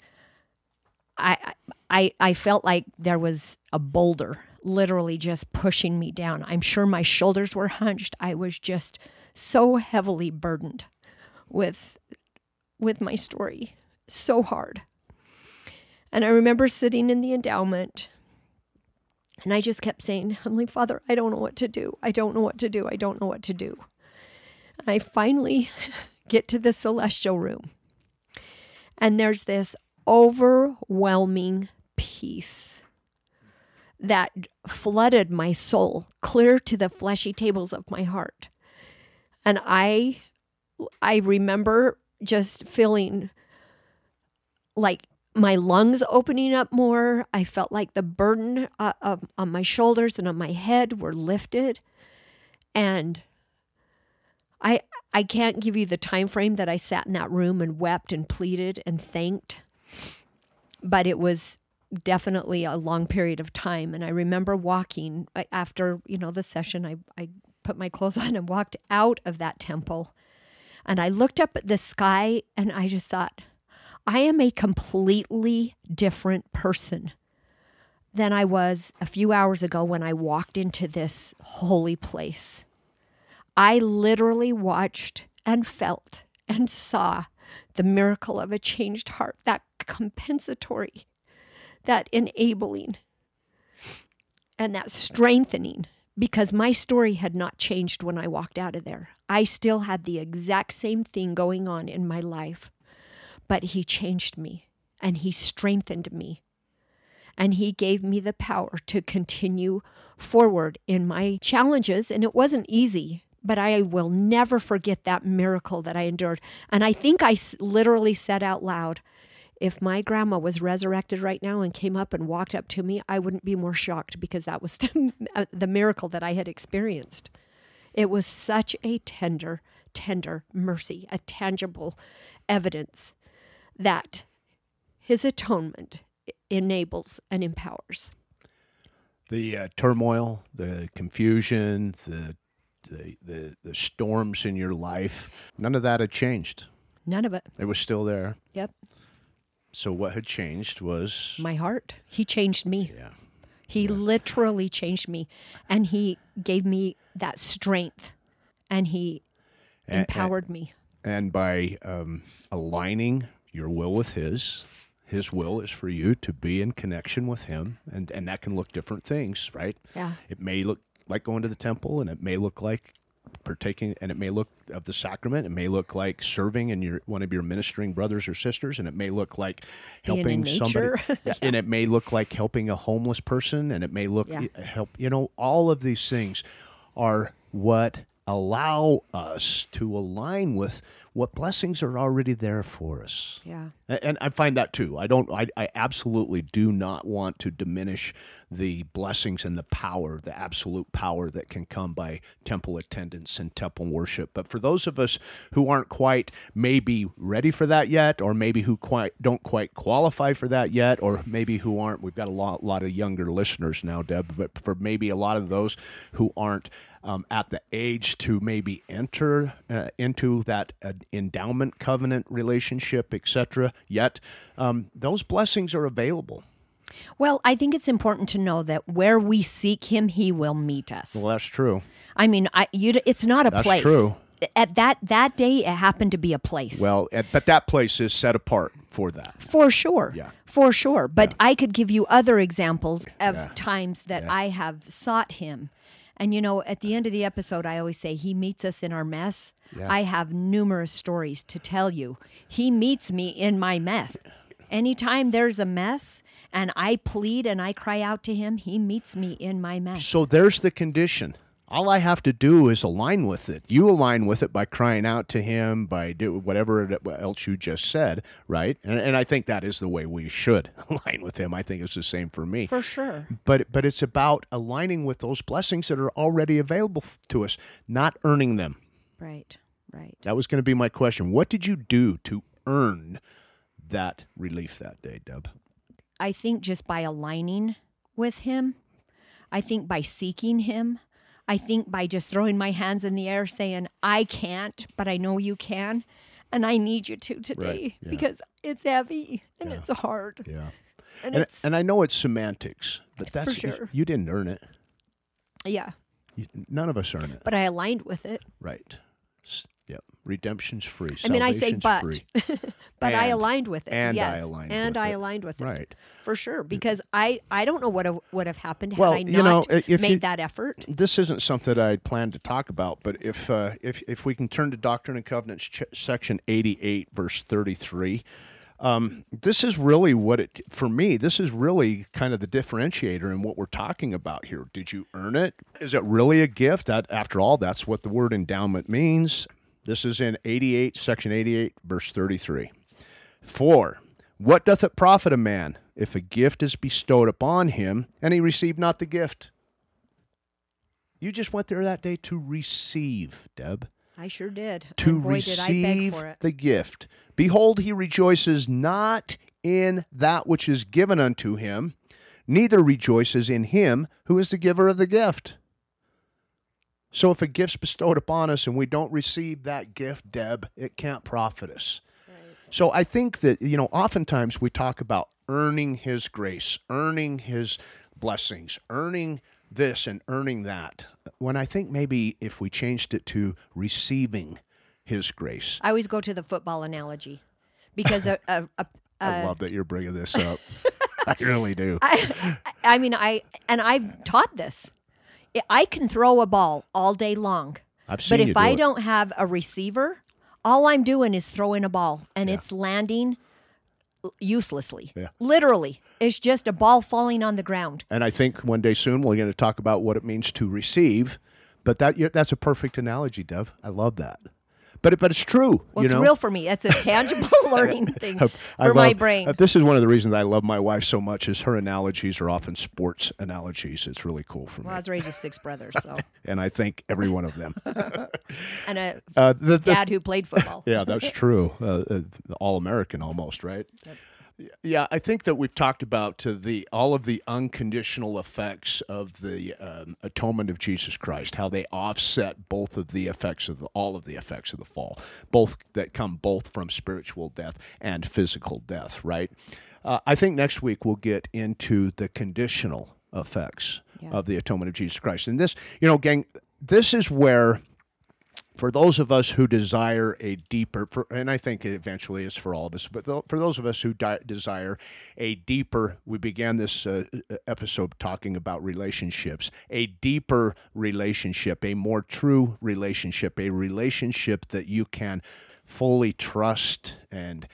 felt like there was a boulder literally just pushing me down. I'm sure my shoulders were hunched. I was just so heavily burdened with my story, so hard. And I remember sitting in the endowment, and I just kept saying, Heavenly Father, I don't know what to do. I don't know what to do. I don't know what to do. And I finally get to the celestial room, and there's this overwhelming peace that flooded my soul clear to the fleshy tables of my heart. And I remember just feeling like my lungs opening up more. I felt like the burden on my shoulders and on my head were lifted. And I can't give you the time frame that I sat in that room and wept and pleaded and thanked, but it was definitely a long period of time. And I remember walking after, the session, I put my clothes on and walked out of that temple. And I looked up at the sky, and I just thought, I am a completely different person than I was a few hours ago when I walked into this holy place. I literally watched and felt and saw the miracle of a changed heart, that compensatory, that enabling, and that strengthening, because my story had not changed when I walked out of there. I still had the exact same thing going on in my life, but he changed me, and he strengthened me, and he gave me the power to continue forward in my challenges, and it wasn't easy. But I will never forget that miracle that I endured. And I think I literally said out loud, if my grandma was resurrected right now and came up and walked up to me, I wouldn't be more shocked, because that was the miracle that I had experienced. It was such a tender mercy, a tangible evidence that his atonement enables and empowers. The turmoil, the confusion, the storms in your life, none of that had changed. None of it. It was still there. Yep. So what had changed was my heart. He changed me. Yeah. He literally changed me, and he gave me that strength, and he empowered me. And by aligning your will with his will is for you to be in connection with him, and that can look different things, right? Yeah. It may look like going to the temple, and it may look like partaking, and it may look of the sacrament. It may look like serving in one of your ministering brothers or sisters, and it may look like helping somebody, and it may look like helping a homeless person, and it may look all of these things are what allow us to align with what blessings are already there for us. Yeah. And I find that too. I absolutely do not want to diminish the blessings and the power, the absolute power that can come by temple attendance and temple worship. But for those of us who aren't quite maybe ready for that yet, or maybe who don't quite qualify for that yet, or maybe who aren't, we've got a lot of younger listeners now, Deb, but for maybe a lot of those who aren't at the age to maybe enter into that endowment covenant relationship, etc. Yet those blessings are available. Well, I think it's important to know that where we seek him, he will meet us. Well, that's true. I mean, it's not a That's place. True. At that day, it happened to be a place. Well, but that place is set apart for that. For sure. Yeah. For sure. But I could give you other examples of times that I have sought him. And, at the end of the episode, I always say he meets us in our mess. Yeah. I have numerous stories to tell you. He meets me in my mess. Anytime there's a mess and I plead and I cry out to him, he meets me in my mess. So there's the condition. All I have to do is align with it. You align with it by crying out to him, by doing whatever else you just said, right? And I think that is the way we should align with him. I think it's the same for me. For sure. But it's about aligning with those blessings that are already available to us, not earning them. Right. That was going to be my question. What did you do to earn that relief that day, Deb? I think just by aligning with him. I think by seeking him. I think by just throwing my hands in the air saying, I can't, but I know you can. And I need you to today Right, yeah. because it's heavy and it's hard. Yeah. And I know it's semantics, but that's sure. you didn't earn it. yeah, None of us earn it. but I aligned with it. Right. Yep. Redemption's free. I mean, I say Salvation's but, free. but I And- aligned with it. and yes. I aligned and with I it. aligned with it. Right. For sure. Because I don't know what would have happened had Well, I you not know, if made you- that effort. This isn't something that I'd planned to talk about, but if we can turn to Doctrine and Covenants, section 88, verse 33, this is really for me, this is really kind of the differentiator in what we're talking about here. Did you earn it? Is it really a gift? That, after all, that's what the word endowment means. This is in 88, section 88, verse 33. 4. What doth it profit a man if a gift is bestowed upon him and he receive not the gift? You just went there that day to receive, Deb. I sure did. To And boy, did I beg receive for it. the gift. Behold, he rejoices not in that which is given unto him, neither rejoices in him who is the giver of the gift. So if a gift's bestowed upon us and we don't receive that gift, Deb, it can't profit us. So I think that, oftentimes we talk about earning his grace, earning his blessings, earning this and earning that, when I think maybe if we changed it to receiving his grace. I always go to the football analogy because I love that you're bringing this up. I really do. I mean, I've taught this. I can throw a ball all day long, I've seen but you if do I it. don't have a receiver, all I'm doing is throwing a ball, and it's landing uselessly. Yeah. Literally, it's just a ball falling on the ground. And I think one day soon we're going to talk about what it means to receive. But that's a perfect analogy, Deb. I love that. But it's true. Well, it's real for me. It's a tangible learning thing for my brain. This is one of the reasons I love my wife so much. Is her analogies are often sports analogies. It's really cool for me. Well, I was raised with 6 brothers, so And I think every one of them. and a The- dad who played football. Yeah, that's true. All-American almost, right? Yeah, I think that we've talked about all of the unconditional effects of the atonement of Jesus Christ, how they offset both of the effects of all of the effects of the fall, both that come both from spiritual death and physical death, right? I think next week we'll get into the conditional effects of the atonement of Jesus Christ. And this, gang, this is where, for those of us who desire a deeper, and I think eventually it's for all of us, but for those of us who desire a deeper, we began this episode talking about relationships, a deeper relationship, a more true relationship, a relationship that you can fully trust and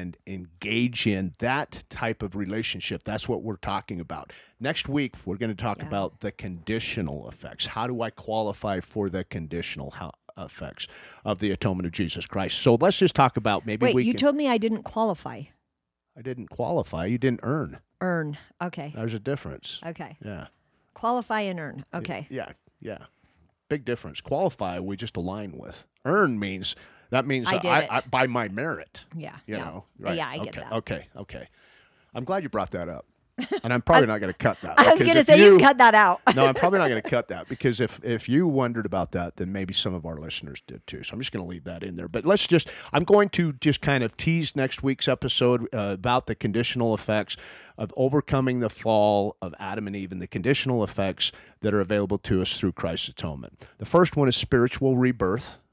engage in, that type of relationship. That's what we're talking about. Next week, we're going to talk about the conditional effects. How do I qualify for the conditional effects of the atonement of Jesus Christ? So let's just talk about maybe Wait, you told me I didn't qualify. I didn't qualify. You didn't earn. Earn. Okay. There's a difference. Okay. Yeah. Qualify and earn. Okay. Yeah. Big difference. Qualify, we just align with. Earn means I did it. by my merit. Yeah. You no. know. Right. Yeah, I get that. Okay. I'm glad you brought that up. And I'm probably not going to cut that. I was because going to if say you can cut that out. No, I'm probably not going to cut that, because if you wondered about that, then maybe some of our listeners did too. So I'm just going to leave that in there. But I'm going to just kind of tease next week's episode about the conditional effects of overcoming the fall of Adam and Eve and the conditional effects that are available to us through Christ's atonement. The first one is spiritual rebirth.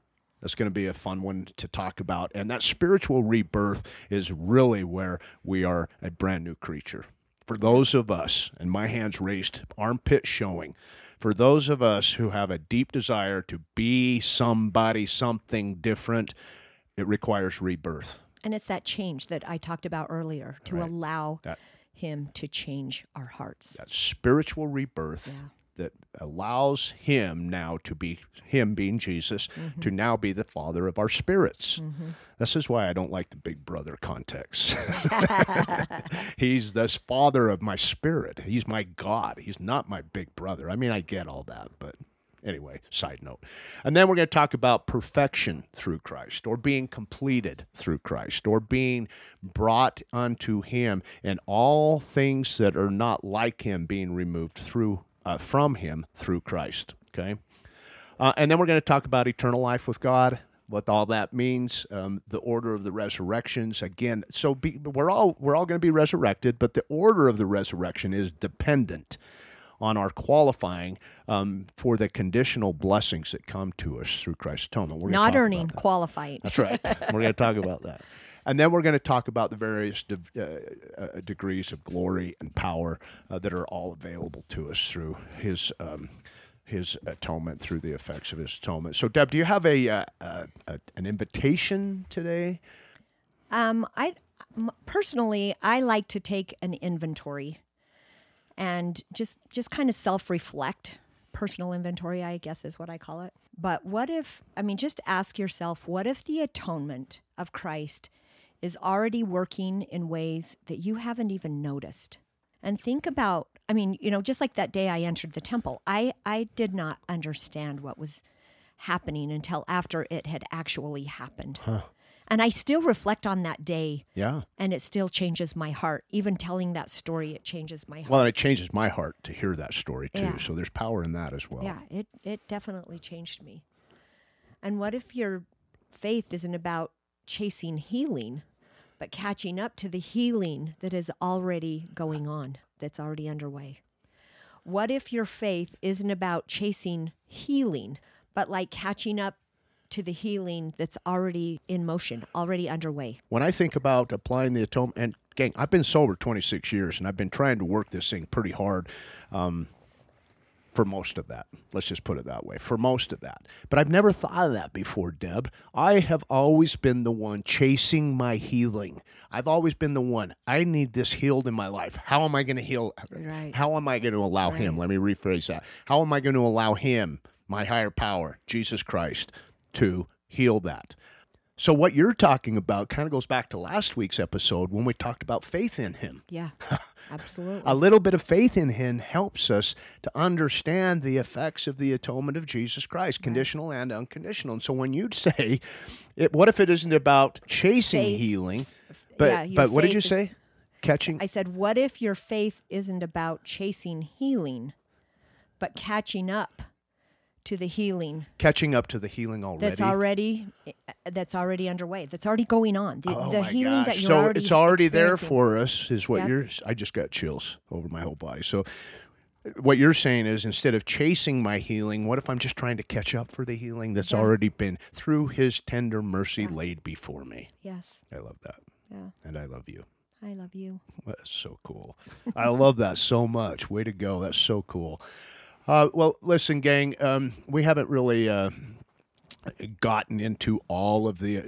That's going to be a fun one to talk about. And that spiritual rebirth is really where we are a brand new creature. For those of us, and my hands raised, armpit showing, for those of us who have a deep desire to be somebody, something different, it requires rebirth. And it's that change that I talked about earlier, to allow him to change our hearts. That spiritual rebirth that allows him now to be, him being Jesus, to now be the father of our spirits. This is why I don't like the big brother context. He's this father of my spirit. He's my God. He's not my big brother. I mean, I get all that, but anyway, side note. And then we're going to talk about perfection through Christ, or being completed through Christ, or being brought unto him, and all things that are not like him being removed through from him through Christ. Okay, and then we're going to talk about eternal life with God, what all that means, the order of the resurrections. Again, so we're all going to be resurrected, but the order of the resurrection is dependent on our qualifying for the conditional blessings that come to us through Christ's atonement. We're Not earning, qualifying. That's right. We're going to talk about that. And then we're going to talk about the various degrees of glory and power that are all available to us through his atonement, through the effects of his atonement. So, Deb, do you have an invitation today? Personally, I like to take an inventory and just kind of self-reflect. Personal inventory, I guess, is what I call it. But what if, just ask yourself, what if the atonement of Christ is already working in ways that you haven't even noticed? And think about, just like that day I entered the temple, I did not understand what was happening until after it had actually happened. And I still reflect on that day. Yeah. And it still changes my heart. Even telling that story, it changes my heart. Well, and it changes my heart to hear that story, too. Yeah. So there's power in that as well. Yeah, it definitely changed me. And what if your faith isn't about chasing healing, but catching up to the healing that is already going on, that's already underway? What if your faith isn't about chasing healing, but like catching up to the healing that's already in motion, already underway? When I think about applying the atonement, and gang, I've been sober 26 years, and I've been trying to work this thing pretty hard for most of that. Let's just put it that way, for most of that. But I've never thought of that before, Deb. I have always been the one chasing my healing. I've always been the one. I need this healed in my life. How am I going to heal? Right. How am I going to allow him? Let me rephrase that. How am I going to allow him, my higher power, Jesus Christ, to heal that? So what you're talking about kind of goes back to last week's episode when we talked about faith in him. Yeah, absolutely. A little bit of faith in him helps us to understand the effects of the atonement of Jesus Christ, conditional and unconditional. And so when you say, what if it isn't about chasing Faith. Healing, Yeah, your but what did faith you is- say? Catching? I said, what if your faith isn't about chasing healing, but catching up to the healing Catching up to the healing already. that's already underway, that's already going on. The my healing gosh. that you're So already it's already there experiencing. for us, is what Yep. I just got chills over my whole body. So what you're saying is, instead of chasing my healing, what if I'm just trying to catch up for the healing that's already been, through his tender mercy, laid before me? Yes. I love that. Yeah. And I love you. I love you. That's so cool. I love that so much. Way to go. That's so cool. Well, listen, gang, we haven't really gotten into all of the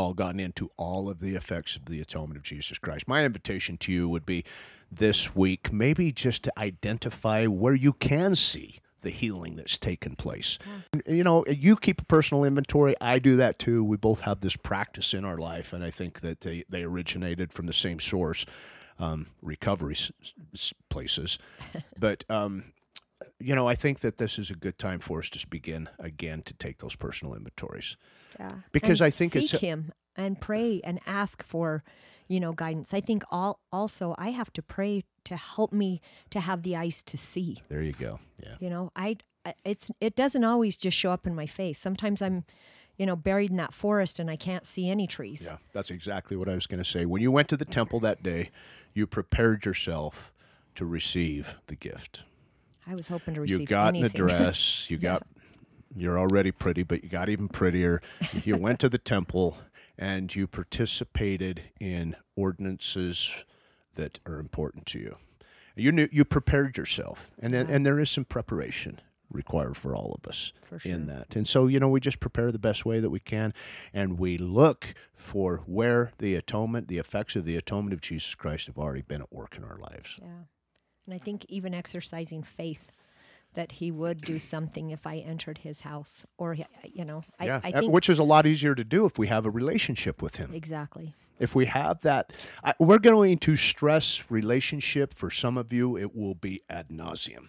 effects of the atonement of Jesus Christ. My invitation to you would be this week, maybe just to identify where you can see the healing that's taken place. You know, you keep a personal inventory. I do that too. We both have this practice in our life, and I think that they originated from the same source, recovery places. But you know, I think that this is a good time for us to begin again to take those personal inventories. Yeah. Because And I think seek it's him and pray and ask for, guidance. I think also I have to pray to help me to have the eyes to see. There you go. Yeah. It doesn't always just show up in my face. Sometimes I'm, buried in that forest and I can't see any trees. Yeah, that's exactly what I was going to say. When you went to the temple that day, you prepared yourself to receive the gift. I was hoping to receive You got anything. an address. You got You're already pretty, but you got even prettier. You went to the temple and you participated in ordinances that are important to you. You prepared yourself, and there is some preparation required for all of us in that. And so, we just prepare the best way that we can, and we look for where the effects of the atonement of Jesus Christ have already been at work in our lives. Yeah. And I think even exercising faith that he would do something if I entered his house, or, I think, which is a lot easier to do if we have a relationship with him. Exactly. If we have that, we're going to stress relationship. For some of you, it will be ad nauseum.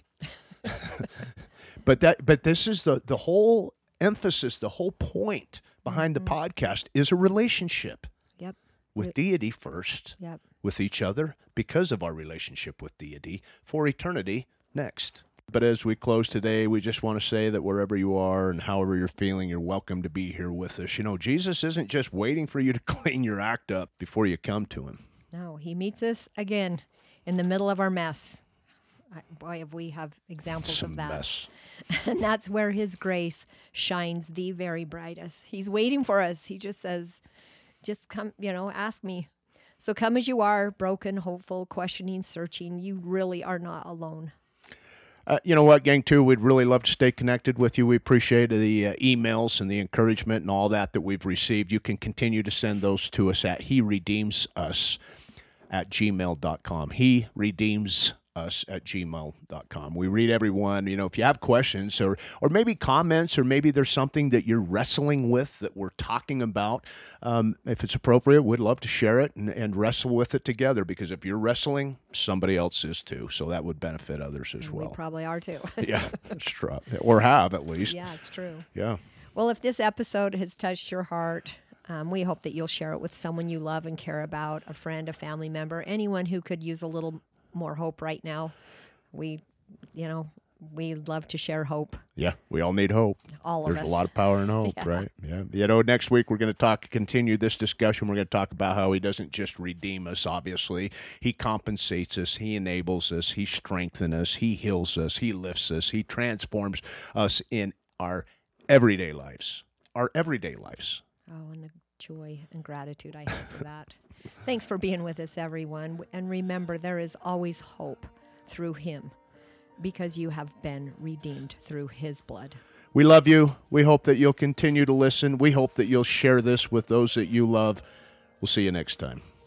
But this is the whole emphasis, the whole point behind the podcast is a relationship. Yep. With deity first, yep. With each other, because of our relationship with deity, for eternity next. But as we close today, we just want to say that wherever you are and however you're feeling, you're welcome to be here with us. Jesus isn't just waiting for you to clean your act up before you come to him. No, he meets us again in the middle of our mess. Boy, have we have examples of that. Mess. And that's where his grace shines the very brightest. He's waiting for us. He just says, just come, ask me. So come as you are, broken, hopeful, questioning, searching. You really are not alone. You know what, gang, too, we'd really love to stay connected with you. We appreciate the emails and the encouragement and all that we've received. You can continue to send those to us at heredeemsus@gmail.com. He redeems us at gmail.com. We read everyone. If you have questions or maybe comments, or maybe there's something that you're wrestling with that we're talking about, if it's appropriate, we'd love to share it and wrestle with it together, because if you're wrestling, somebody else is too. So that would benefit others as well. We probably are too. Yeah, that's true. Or have, at least. Yeah, it's true. Yeah. Well, if this episode has touched your heart, we hope that you'll share it with someone you love and care about, a friend, a family member, anyone who could use a little more hope right now. We love to share hope. Yeah, we all need hope. All of us. There's a lot of power in hope, right? Yeah. Next week we're going to continue this discussion. We're going to talk about how he doesn't just redeem us, obviously. He compensates us. He enables us. He strengthens us. He heals us. He lifts us. He transforms us in our everyday lives. Oh, and the joy and gratitude I have for that. Thanks for being with us, everyone. And remember, there is always hope through him, because you have been redeemed through his blood. We love you. We hope that you'll continue to listen. We hope that you'll share this with those that you love. We'll see you next time.